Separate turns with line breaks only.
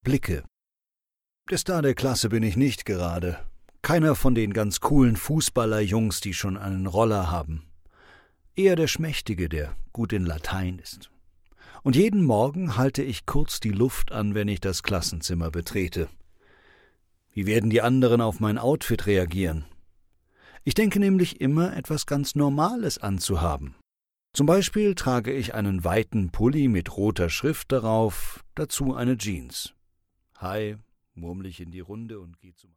Blicke. Der Star der Klasse bin ich nicht gerade. Keiner von den ganz coolen Fußballerjungs, die schon einen Roller haben. Eher der Schmächtige, der gut in Latein ist. Und jeden Morgen halte ich kurz die Luft an, wenn ich das Klassenzimmer betrete. Wie werden die anderen auf mein Outfit reagieren? Ich denke nämlich immer, etwas ganz Normales anzuhaben. Zum Beispiel trage ich einen weiten Pulli mit roter Schrift darauf, dazu eine Jeans. Hi, murmle ich in die Runde und gehe zum